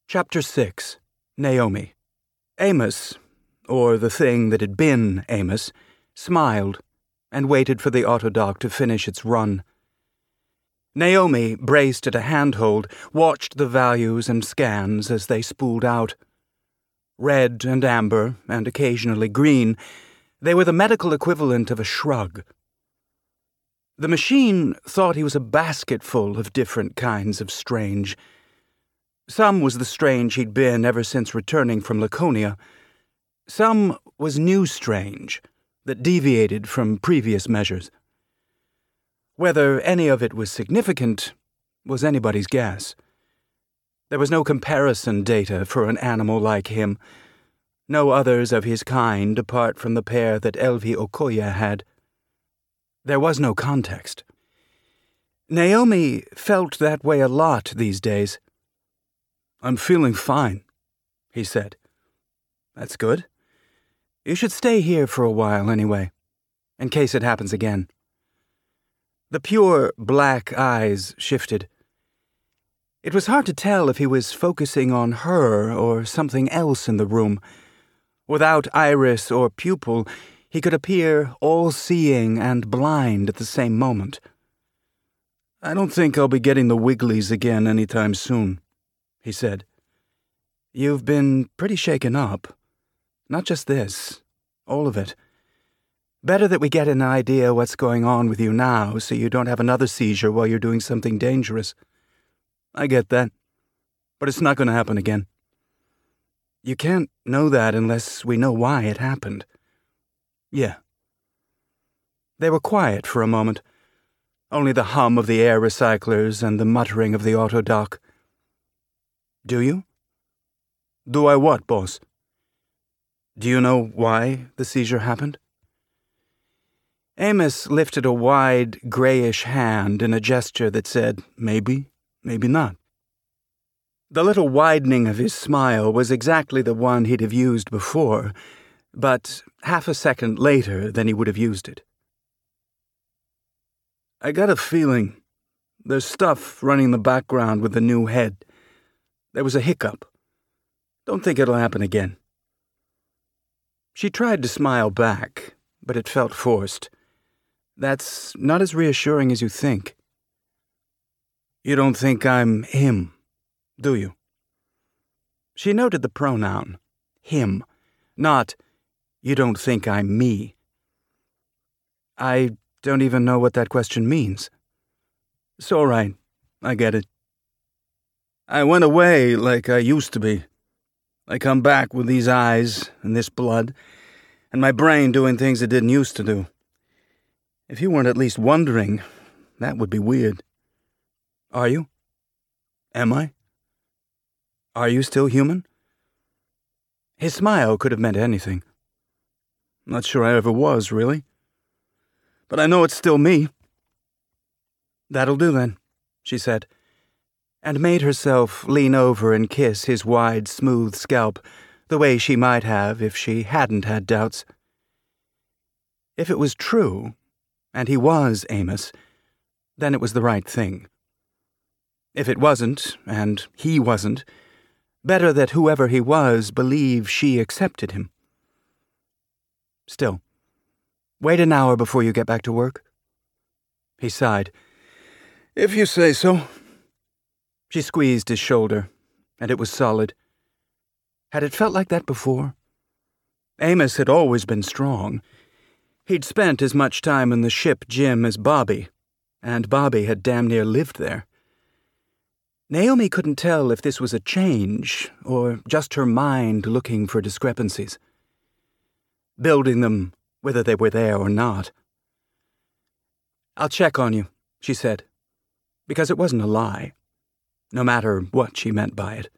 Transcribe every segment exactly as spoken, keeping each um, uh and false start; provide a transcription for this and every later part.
Chapter six. Naomi. Amos, or the thing that had been Amos, smiled and waited for the autodoc to finish its run. Naomi, braced at a handhold, watched the values and scans as they spooled out. Red and amber, and occasionally green, they were the medical equivalent of a shrug. The machine thought he was a basketful of different kinds of strange. Some was the strange he'd been ever since returning from Laconia. Some was new strange, that deviated from previous measures. Whether any of it was significant was anybody's guess. There was no comparison data for an animal like him, no others of his kind apart from the pair that Elvie Okoye had. There was no context. Naomi felt that way a lot these days. "I'm feeling fine," he said. "That's good. You should stay here for a while anyway, in case it happens again." The pure, black eyes shifted. It was hard to tell if he was focusing on her or something else in the room. Without iris or pupil, he could appear all-seeing and blind at the same moment. "I don't think I'll be getting the wigglies again anytime soon," he said. "You've been pretty shaken up. Not just this, all of it. Better that we get an idea what's going on with you now so you don't have another seizure while you're doing something dangerous." "I get that, but it's not going to happen again." "You can't know that unless we know why it happened." "Yeah." They were quiet for a moment, only the hum of the air recyclers and the muttering of the autodoc. "Do you?" "Do I what, boss?" "Do you know why the seizure happened?" Amos lifted a wide, grayish hand in a gesture that said, maybe, maybe not. The little widening of his smile was exactly the one he'd have used before, but half a second later than he would have used it. "I got a feeling there's stuff running in the background with the new head. There was a hiccup. Don't think it'll happen again." She tried to smile back, but it felt forced. "That's not as reassuring as you think." "You don't think I'm him, do you?" She noted the pronoun, him, not, "You don't think I'm me." "I don't even know what that question means." "It's all right. I get it. I went away like I used to be. I come back with these eyes and this blood, and my brain doing things it didn't used to do. If you weren't at least wondering, that would be weird." "Are you? Am I? Are you still human?" His smile could have meant anything. "Not sure I ever was, really. But I know it's still me." "That'll do then," she said, and made herself lean over and kiss his wide, smooth scalp, the way she might have if she hadn't had doubts. If it was true, and he was Amos, then it was the right thing. If it wasn't, and he wasn't, better that whoever he was believe she accepted him. Still, wait an hour before you get back to work. He sighed. "If you say so." She squeezed his shoulder, and it was solid. Had it felt like that before? Amos had always been strong. He'd spent as much time in the ship gym as Bobby, and Bobby had damn near lived there. Naomi couldn't tell if this was a change or just her mind looking for discrepancies. Building them, whether they were there or not. "I'll check on you," she said, because it wasn't a lie, no matter what she meant by it.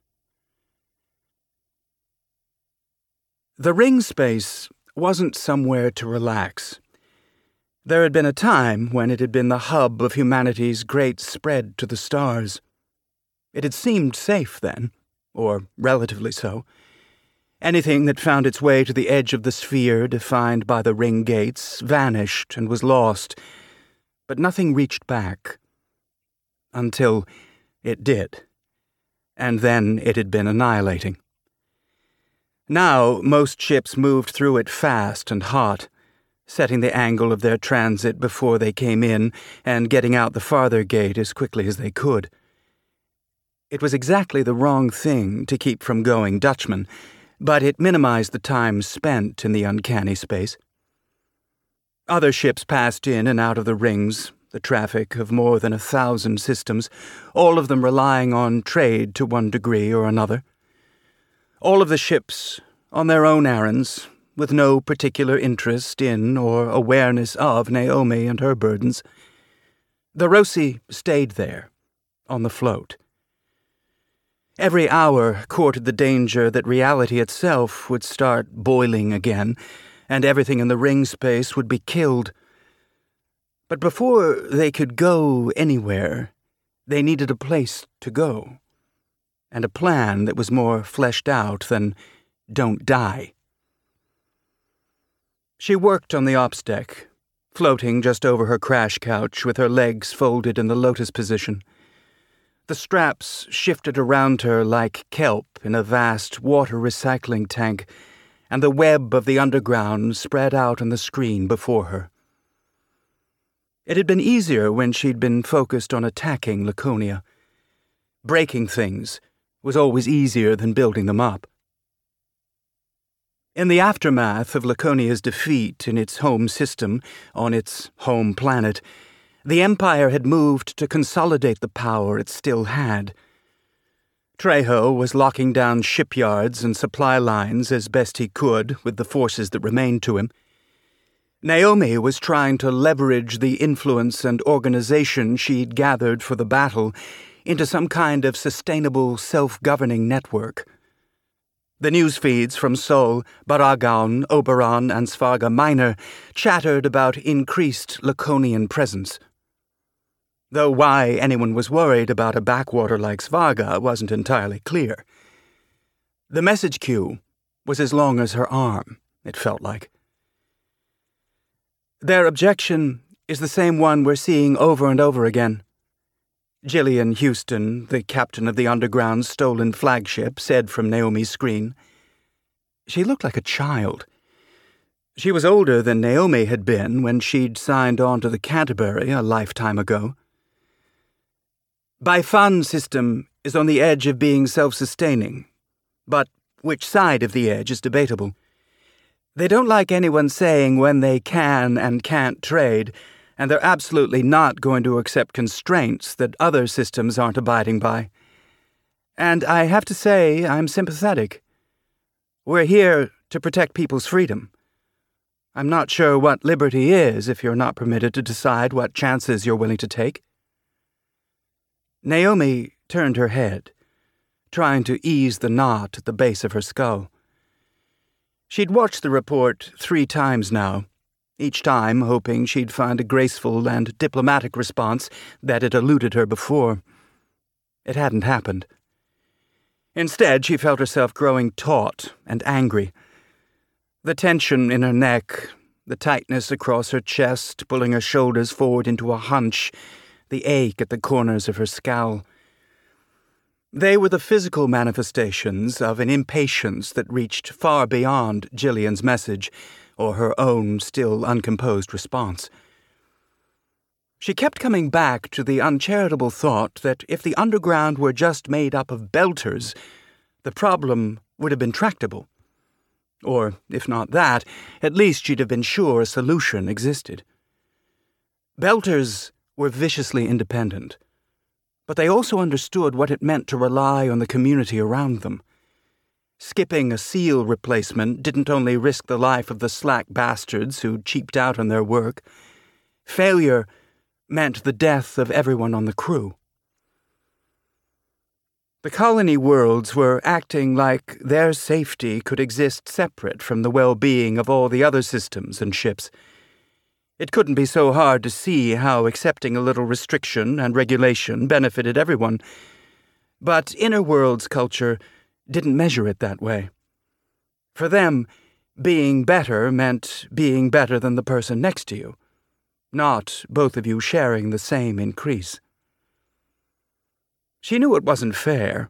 The ring space wasn't somewhere to relax. There had been a time when it had been the hub of humanity's great spread to the stars. It had seemed safe then, or relatively so. Anything that found its way to the edge of the sphere defined by the ring gates vanished and was lost, but nothing reached back. Until it did. and then it had been annihilating. Now, most ships moved through it fast and hot, setting the angle of their transit before they came in and getting out the farther gate as quickly as they could. It was exactly the wrong thing to keep from going Dutchman, but it minimized the time spent in the uncanny space. Other ships passed in and out of the rings, the traffic of more than a thousand systems, all of them relying on trade to one degree or another. All of the ships on their own errands, with no particular interest in or awareness of Naomi and her burdens. The Roci stayed there, on the float. Every hour courted the danger that reality itself would start boiling again, and everything in the ring space would be killed. But before they could go anywhere, they needed a place to go, and a plan that was more fleshed out than "don't die." She worked on the ops deck, floating just over her crash couch with her legs folded in the lotus position. The straps shifted around her like kelp in a vast water recycling tank, and the web of the underground spread out on the screen before her. It had been easier when she'd been focused on attacking Laconia. Breaking things was always easier than building them up. In the aftermath of Laconia's defeat in its home system, on its home planet, the Empire had moved to consolidate the power it still had. Trejo was locking down shipyards and supply lines as best he could with the forces that remained to him. Naomi was trying to leverage the influence and organization she'd gathered for the battle into some kind of sustainable, self-governing network. The news feeds from Sol, Baragaun, Oberon, and Svarga Minor chattered about increased Laconian presence. Though why anyone was worried about a backwater like Svarga wasn't entirely clear. The message queue was as long as her arm, it felt like. Their objection is the same one we're seeing over and over again. Gillian Houston, the captain of the Underground's stolen flagship, said from Naomi's screen. She looked like a child. She was older than Naomi had been when she'd signed on to the Canterbury a lifetime ago. Baifan system is on the edge of being self-sustaining, but which side of the edge is debatable. They don't like anyone saying when they can and can't trade, and they're absolutely not going to accept constraints that other systems aren't abiding by. And I have to say, I'm sympathetic. We're here to protect people's freedom. I'm not sure what liberty is if you're not permitted to decide what chances you're willing to take. Naomi turned her head, trying to ease the knot at the base of her skull. She'd watched the report three times now, each time hoping she'd find a graceful and diplomatic response that had eluded her before. It hadn't happened. Instead, she felt herself growing taut and angry. The tension in her neck, the tightness across her chest, pulling her shoulders forward into a hunch, the ache at the corners of her scowl. They were the physical manifestations of an impatience that reached far beyond Gillian's message, or her own still uncomposed response. She kept coming back to the uncharitable thought that if the Underground were just made up of belters, the problem would have been tractable. Or, if not that, at least she'd have been sure a solution existed. Belters were viciously independent, but they also understood what it meant to rely on the community around them. Skipping a SEAL replacement didn't only risk the life of the slack bastards who cheaped out on their work. Failure meant the death of everyone on the crew. The colony worlds were acting like their safety could exist separate from the well-being of all the other systems and ships. It couldn't be so hard to see how accepting a little restriction and regulation benefited everyone. But Inner Worlds culture didn't measure it that way. For them, being better meant being better than the person next to you, not both of you sharing the same increase. She knew it wasn't fair,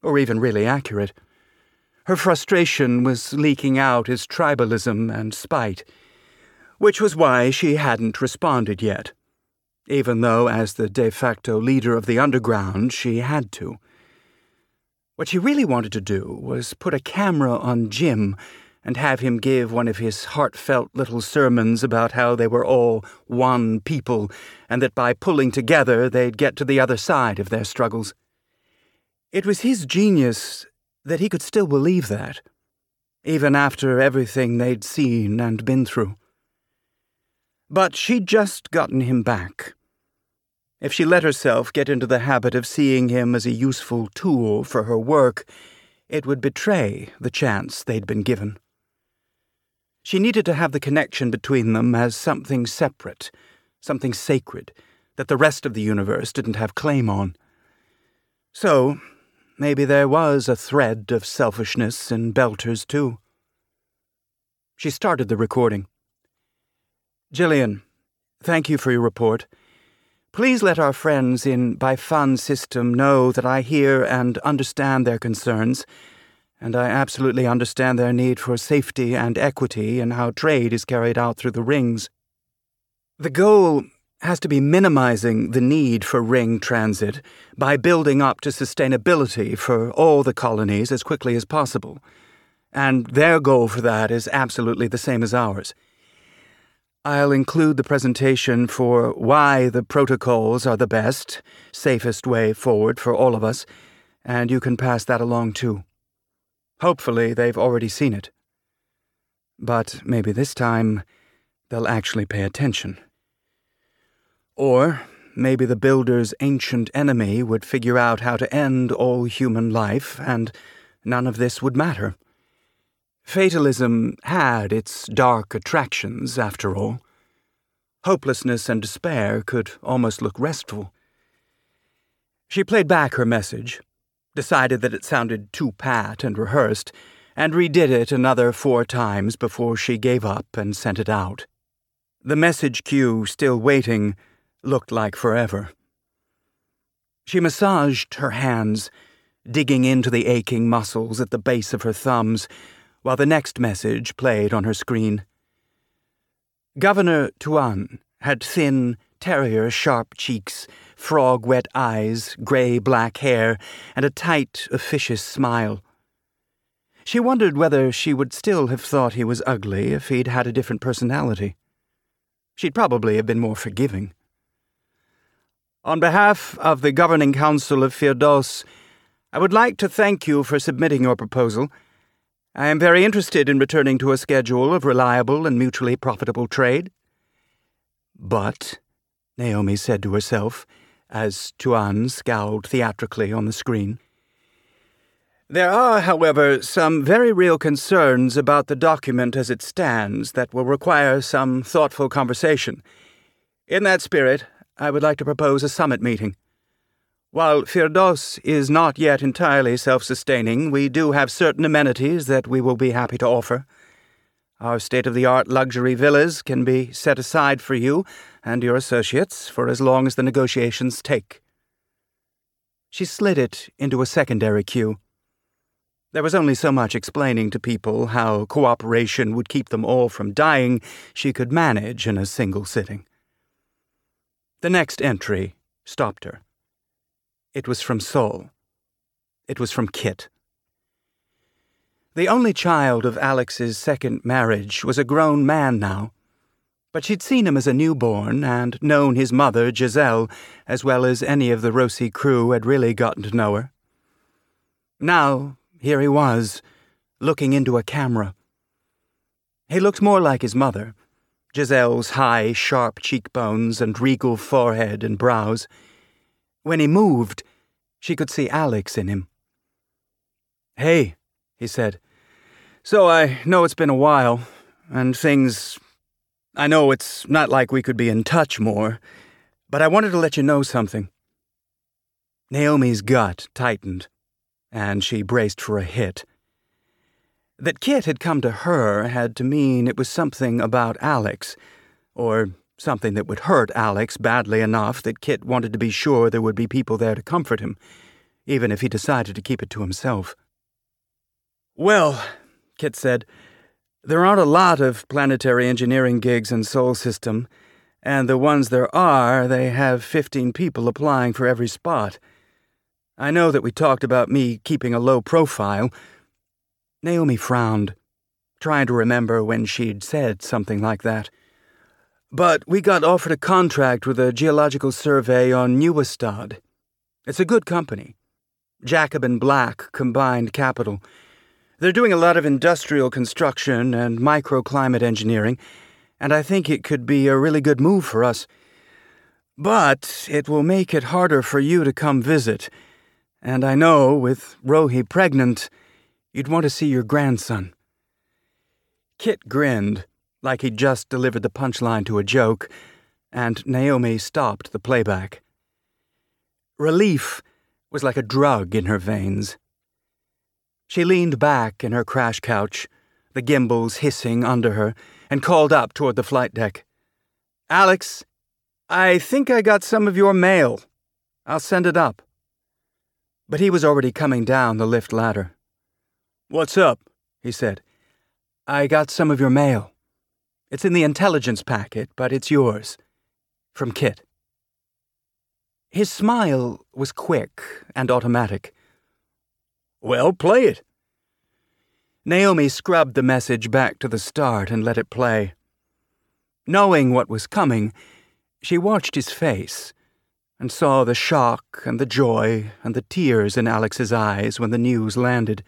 or even really accurate. Her frustration was leaking out as tribalism and spite, which was why she hadn't responded yet, even though as the de facto leader of the underground she had to. What she really wanted to do was put a camera on Jim and have him give one of his heartfelt little sermons about how they were all one people and that by pulling together they'd get to the other side of their struggles. It was his genius that he could still believe that, even after everything they'd seen and been through. But she'd just gotten him back. If she let herself get into the habit of seeing him as a useful tool for her work, it would betray the chance they'd been given. She needed to have the connection between them as something separate, something sacred, that the rest of the universe didn't have claim on. So, maybe there was a thread of selfishness in Belters, too. She started the recording. Jillian, thank you for your report. Please let our friends in Baifan system know that I hear and understand their concerns, and I absolutely understand their need for safety and equity in how trade is carried out through the rings. The goal has to be minimizing the need for ring transit by building up to sustainability for all the colonies as quickly as possible, and their goal for that is absolutely the same as ours. I'll include the presentation for why the protocols are the best, safest way forward for all of us, and you can pass that along too. Hopefully they've already seen it. But maybe this time they'll actually pay attention. Or maybe the Builder's ancient enemy would figure out how to end all human life, and none of this would matter. Fatalism had its dark attractions, after all. Hopelessness and despair could almost look restful. She played back her message, decided that it sounded too pat and rehearsed, and redid it another four times before she gave up and sent it out. The message queue, still waiting, looked like forever. She massaged her hands, digging into the aching muscles at the base of her thumbs, while the next message played on her screen. Governor Tuan had thin, terrier-sharp cheeks, frog-wet eyes, grey-black hair, and a tight, officious smile. She wondered whether she would still have thought he was ugly if he'd had a different personality. She'd probably have been more forgiving. On behalf of the Governing Council of Firdos, I would like to thank you for submitting your proposal. I am very interested in returning to a schedule of reliable and mutually profitable trade. But, Naomi said to herself, as Tuan scowled theatrically on the screen, there are, however, some very real concerns about the document as it stands that will require some thoughtful conversation. In that spirit, I would like to propose a summit meeting. While Firdos is not yet entirely self-sustaining, we do have certain amenities that we will be happy to offer. Our state-of-the-art luxury villas can be set aside for you and your associates for as long as the negotiations take. She slid it into a secondary queue. There was only so much explaining to people how cooperation would keep them all from dying she could manage in a single sitting. The next entry stopped her. It was from Sol. It was from Kit. The only child of Alex's second marriage was a grown man now, but she'd seen him as a newborn and known his mother, Giselle, as well as any of the Rossi crew had really gotten to know her. Now, here he was, looking into a camera. He looked more like his mother, Giselle's high, sharp cheekbones and regal forehead and brows. When he moved, she could see Alex in him. "Hey," he said. "So I know it's been a while, and things... I know it's not like we could be in touch more, but I wanted to let you know something." Naomi's gut tightened, and she braced for a hit. That Kit had come to her had to mean it was something about Alex, or something that would hurt Alex badly enough that Kit wanted to be sure there would be people there to comfort him. even if he decided to keep it to himself. "Well," Kit said, "there aren't a lot of planetary engineering gigs in Sol System, and the ones there are, they have fifteen people applying for every spot. I know that we talked about me keeping a low profile." Naomi frowned, trying to remember when she'd said something like that. "But we got offered a contract with a geological survey on Neuestadt. It's a good company. Jacob and Black combined capital. They're doing a lot of industrial construction and microclimate engineering, and I think it could be a really good move for us. But it will make it harder for you to come visit, and I know, with Rohi pregnant, you'd want to see your grandson." Kit grinned, like he'd just delivered the punchline to a joke, and Naomi stopped the playback. Relief was like a drug in her veins. She leaned back in her crash couch, the gimbals hissing under her, and called up toward the flight deck. "Alex, I think I got some of your mail. I'll send it up." But he was already coming down the lift ladder. "What's up?" he said. "I got some of your mail. It's in the intelligence packet, but it's yours. From Kit." His smile was quick and automatic. "Well, play it." Naomi scrubbed the message back to the start and let it play. Knowing what was coming, she watched his face and saw the shock and the joy and the tears in Alex's eyes when the news landed.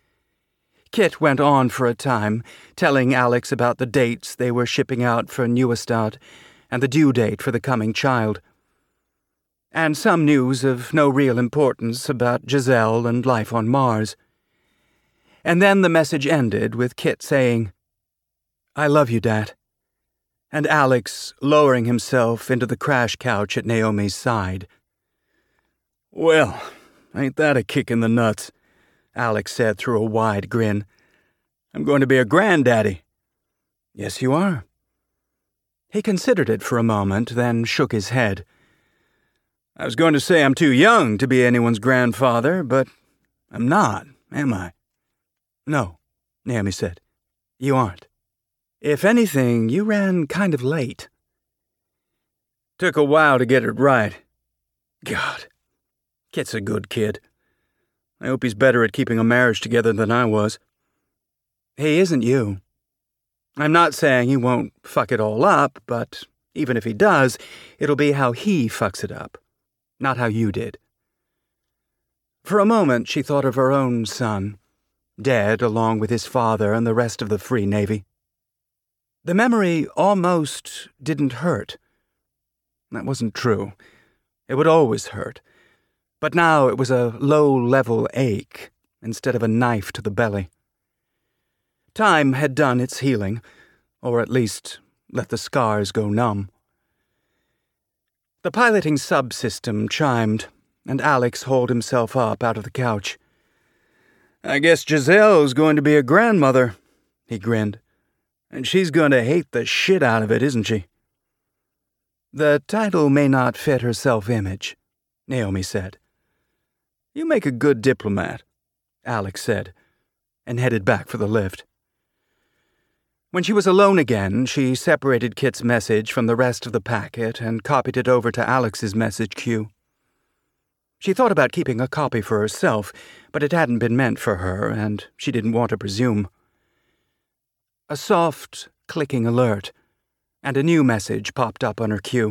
Kit went on for a time, telling Alex about the dates they were shipping out for Neuestadt and the due date for the coming child. And some news of no real importance about Giselle and life on Mars. And then the message ended with Kit saying, "I love you, Dad," and Alex lowering himself into the crash couch at Naomi's side. "Well, ain't that a kick in the nuts?" Alex said through a wide grin. "I'm going to be a granddaddy." "Yes, you are." He considered it for a moment, then shook his head. "I was going to say I'm too young to be anyone's grandfather, but I'm not, am I?" "No," Naomi said. "You aren't. If anything, you ran kind of late." "Took a while to get it right. God, Kit's a good kid. I hope he's better at keeping a marriage together than I was." "He isn't you. I'm not saying he won't fuck it all up, but even if he does, it'll be how he fucks it up, not how you did." For a moment she thought of her own son, dead along with his father and the rest of the Free Navy. The memory almost didn't hurt. That wasn't true. It would always hurt. But now it was a low-level ache instead of a knife to the belly. Time had done its healing, or at least let the scars go numb. The piloting subsystem chimed, and Alex hauled himself up out of the couch. "I guess Giselle's going to be a grandmother," he grinned. "And she's going to hate the shit out of it, isn't she?" "The title may not fit her self-image," Naomi said. "You make a good diplomat," Alex said, and headed back for the lift. When she was alone again, she separated Kit's message from the rest of the packet and copied it over to Alex's message queue. She thought about keeping a copy for herself, but it hadn't been meant for her, and she didn't want to presume. A soft, clicking alert, and a new message popped up on her queue.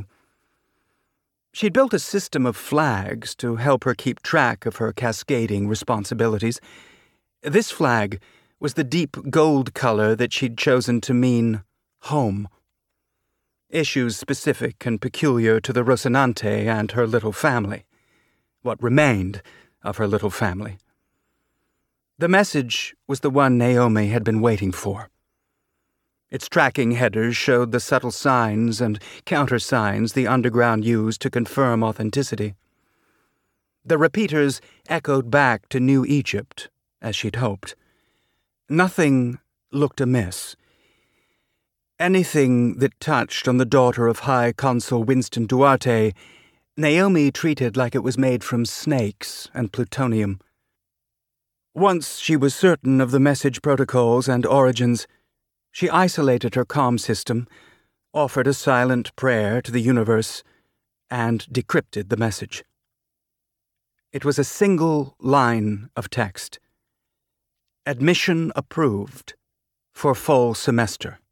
She'd built a system of flags to help her keep track of her cascading responsibilities. This flag was the deep gold color that she'd chosen to mean home. Issues specific and peculiar to the Rocinante and her little family. What remained of her little family. The message was the one Naomi had been waiting for. Its tracking headers showed the subtle signs and countersigns the underground used to confirm authenticity. The repeaters echoed back to New Egypt, as she'd hoped. Nothing looked amiss. Anything that touched on the daughter of High Consul Winston Duarte Naomi treated like it was made from snakes and plutonium. Once she was certain of the message protocols and origins, she isolated her comm system, offered a silent prayer to the universe, and decrypted the message. It was a single line of text. Admission approved for fall semester.